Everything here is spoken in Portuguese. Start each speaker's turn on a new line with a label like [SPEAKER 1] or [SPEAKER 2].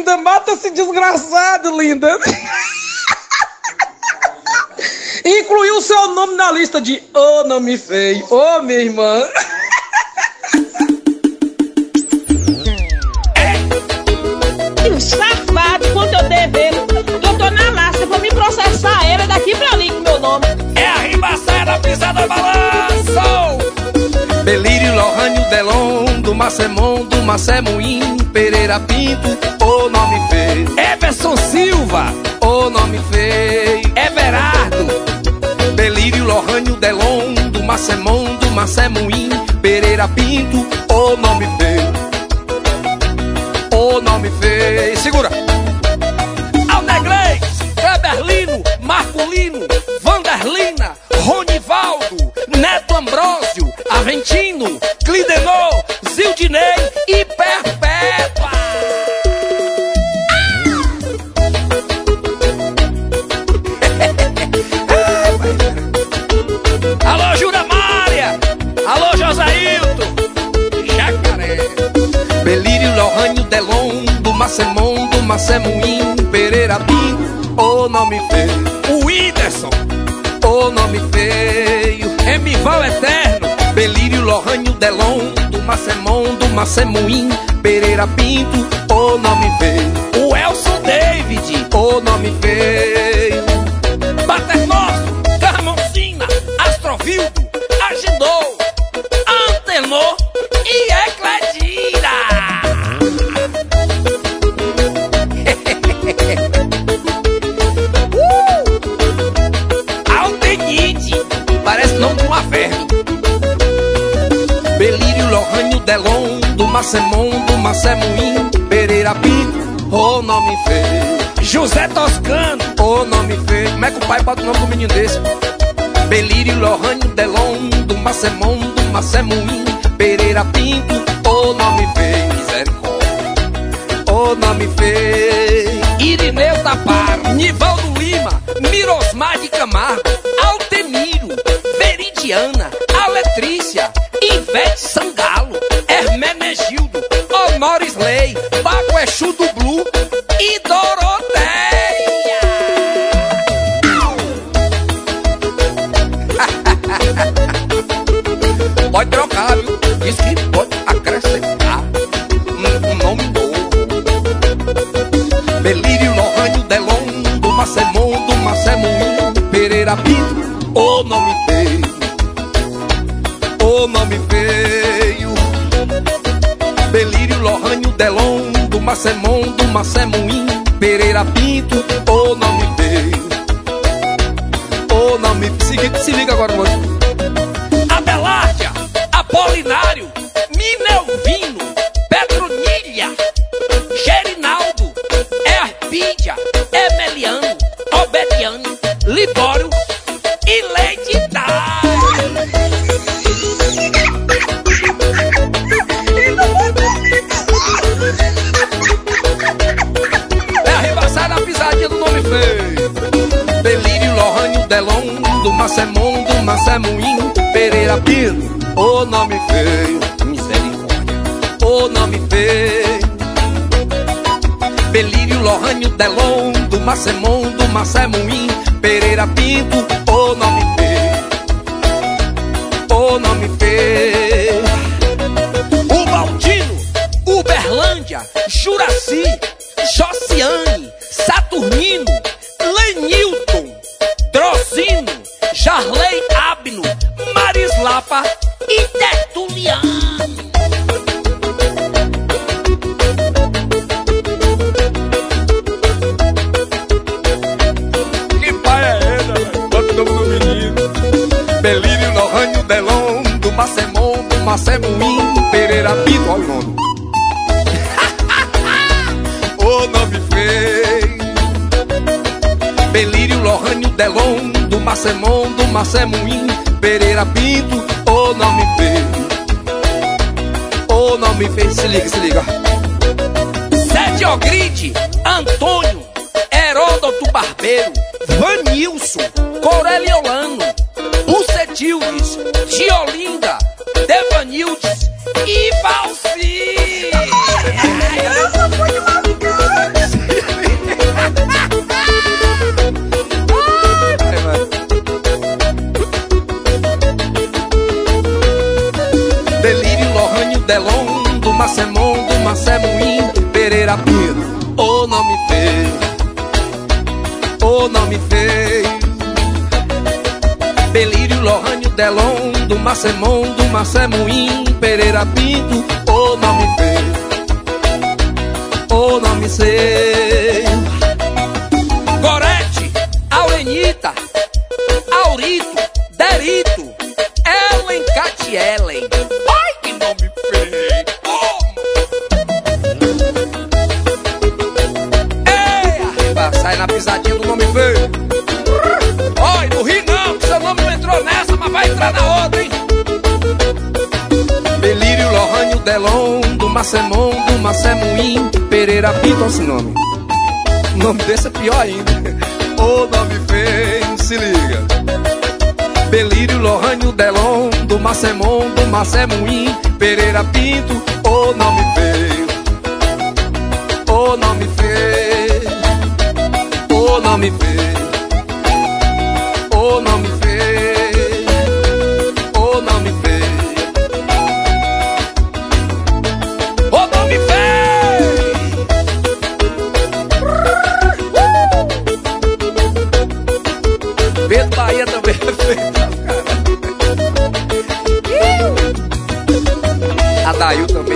[SPEAKER 1] linda, mata esse desgraçado, linda. Incluiu o seu nome na lista de ô nome feio. Ô, minha irmã.
[SPEAKER 2] Um safado, quando eu dever, eu tô na lasca, vou me processar ele daqui pra ali com meu nome.
[SPEAKER 3] É a ribaçada pisada balanço.
[SPEAKER 4] Belírio, Lohânio, Delon, do Macemon, do Macemuim, Pereira Pinto, ô nome feio.
[SPEAKER 3] Everson Silva,
[SPEAKER 4] ô nome feio.
[SPEAKER 3] Everardo.
[SPEAKER 4] Belírio, Lohânio, Delon, do Macemon, do Macemuim, Pereira Pinto, ô nome feio. Ô nome feio. Segura.
[SPEAKER 3] Aldeglês, Kleberlino, Marculino, Vanderlina, Ronivaldo, Neto Ambrósio, Aventino, Clidenor, Zildinei e Perpétua. Alô, Jura Mária, alô, Josailton, Jacaré.
[SPEAKER 4] Belírio, Lohânio, Delon, do Macemon, do Macemuim, Pereira Pinto, ô nome feio.
[SPEAKER 3] O Whindersson,
[SPEAKER 4] ô nome feio.
[SPEAKER 3] Emival Eterno.
[SPEAKER 4] Belírio, Lohânio, Delon, do Macemon, do Macemuim, Pereira Pinto, ô nome feio.
[SPEAKER 3] O Elson David,
[SPEAKER 4] ô nome feio.
[SPEAKER 3] Paternoso, Carmoncina, Astrovildo, Agendou, Antenor e Ecledira. Aldenite, parece nome de uma verme.
[SPEAKER 4] Belírio, Lohânio, Delon, do Macemon, do Macemuim, Pereira Pinto, ô nome feio.
[SPEAKER 3] José Toscano,
[SPEAKER 4] ô nome feio. Como é que o pai bota o nome do menino desse? Belírio, Lohânio, Delon, do Macemon, do Macemuim, Pereira Pinto, ô nome feio. Misericórdia, ô nome feio.
[SPEAKER 3] Irineu Taparo, Nivaldo Lima, Mirosmar de Camargo, Altemiro, Veridiana, Aletrícia, Ivete Sangalo, Hermenegildo, Honor Slay, Baco Exu do Blue e Doroteia.
[SPEAKER 4] Pode trocar, viu? Diz que pode acrescentar um nome novo. Belírio, Lohânio, Delon, do Macemon, do Macemuim, Pereira Pinto, ô nome feio. Ô nome feio. Belírio, Lohânio, Delon, do Macemon, do Macemuim, Pereira Pinto, ô nome feio. Ô nome feio. Se liga agora, moço.
[SPEAKER 3] Abelardia, Apolinário, Minelvino, Petronilha, Gerinaldo, Erpídia, Emeliano, Obediano, Libório e Lady Di.
[SPEAKER 4] É a ribaçada, a pisadinha do nome feio. Belírio, Lohânio, Delon, do Macemon, do Macemuim, Pereira Pinto, ô nome feio. Misericórdia, ô nome feio. Belírio, Lohânio, Delon, do Macemon, do Macemuim, Pereira Pinto, ô nome feio. Ô nome feio.
[SPEAKER 3] O Baldino, Uberlândia, Juraci, Josiane, Saturnino, Lenilton, Drocino, Jarley Abno, Marislapa e Tertuliano.
[SPEAKER 4] Que pai é esse, velho? Bota o nome do menino. Belírio, Lohânio, Delon, do Macemon, do Macemuim, Pereira Pinto, olha o nome. Ô nome feio. Belírio, Lohânio, Delon, do Macemon, do Macemuim, Pereira Pinto, ô nome feio. Ô nome feio, se liga, se liga.
[SPEAKER 3] Sete Ogride, Antônio, Heródoto Barbeiro, Vanilson, Coreliolano, Bucetildes, Tiolinda, Devanildes e Valci.
[SPEAKER 2] Essa foi de madrugada.
[SPEAKER 4] Macemundo, Macemuim, Pereira Pinto, ô nome feio, ô nome feio. Belírio, Lohânio, Delon, do Macemundo, Macemuim, Pereira Pinto, ô nome feio, ô nome feio. Gorete, Aurenita, Aurito, Derito, Ellen, Catielen. Ai, que nome feio! Oh! Ei, arriba, sai na pisadinha do nome feio. Oi, não ri não, que seu nome não entrou nessa, mas vai entrar na outra, hein? Belírio, Lohânio, Delon, do Macemundo, Macemuim, Pereira Pinto, olha esse nome. O nome desse é pior ainda. Ô nome feio, se liga. Belírio, Lohânio, Delon, do Macemundo, Macemuim, Pereira Pinto, ô nome feio, ô nome feio, ô nome feio, ô nome feio, ô nome feio, ô nome feio. Pedro Bahia também é feio. Adail também.